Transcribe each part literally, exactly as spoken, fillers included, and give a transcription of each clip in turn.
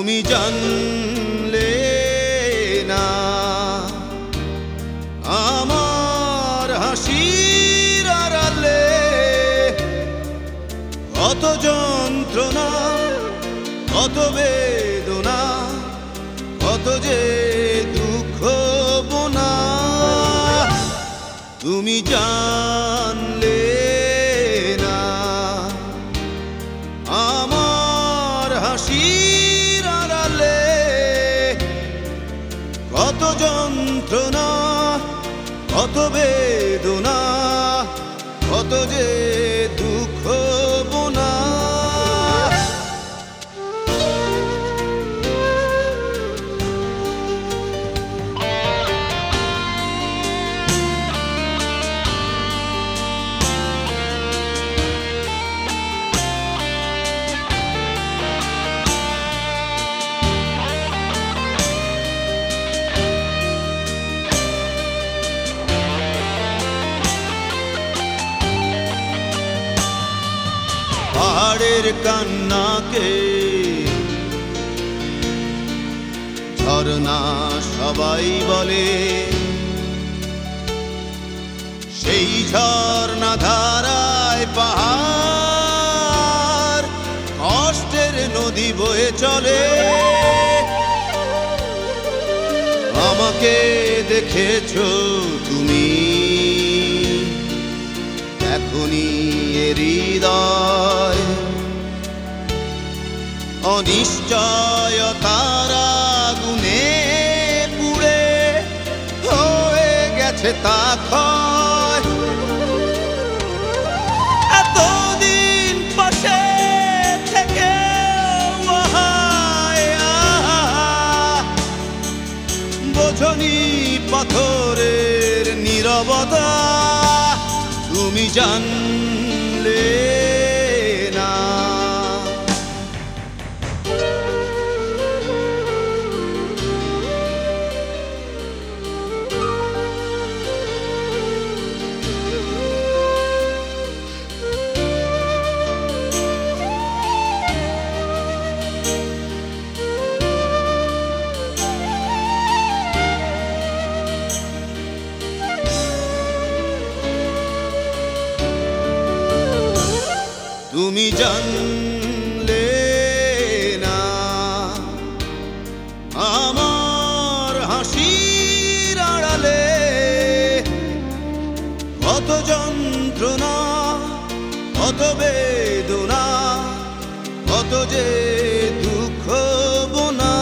তুমি জানলে না আমার হাসির আড়ালে কত যন্ত্রণা, কত বেদনা, কত যে দুঃখ বোনা। তুমি জানলে না আমার হাসির আড়ালে কত যন্ত্রণা, কত বেদনা, কত যে দুঃখ বোনা। পাহাড়ের কান্নাকে ঝরনা সবাই বলে, সেই ঝরনা ধারায় পাহাড় কষ্টের নদী বয়ে চলে। আমাকে দেখেছো তুমি, এখনি এ হৃদয় অনিশ্চয়তার আগুনে পুড়ে হয়ে গেছে তা ক্ষয়। এতদিন পাশে থেকে বোঝনি পাথরের নীরবতা। তুমি জানলে না তুমি জানলে না আমার হাসির আড়ালে কত যন্ত্রণা, কত বেদনা, কত যে দুঃখ বোনা।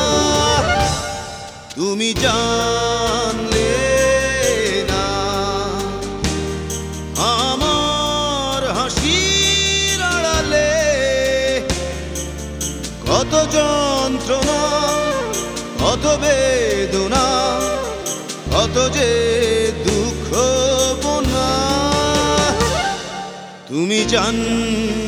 তুমি জানলে না আমার হাসির আড়ালে কত যন্ত্রণা, কত বেদনা, কত যে দুঃখ বোনা। তুমি জান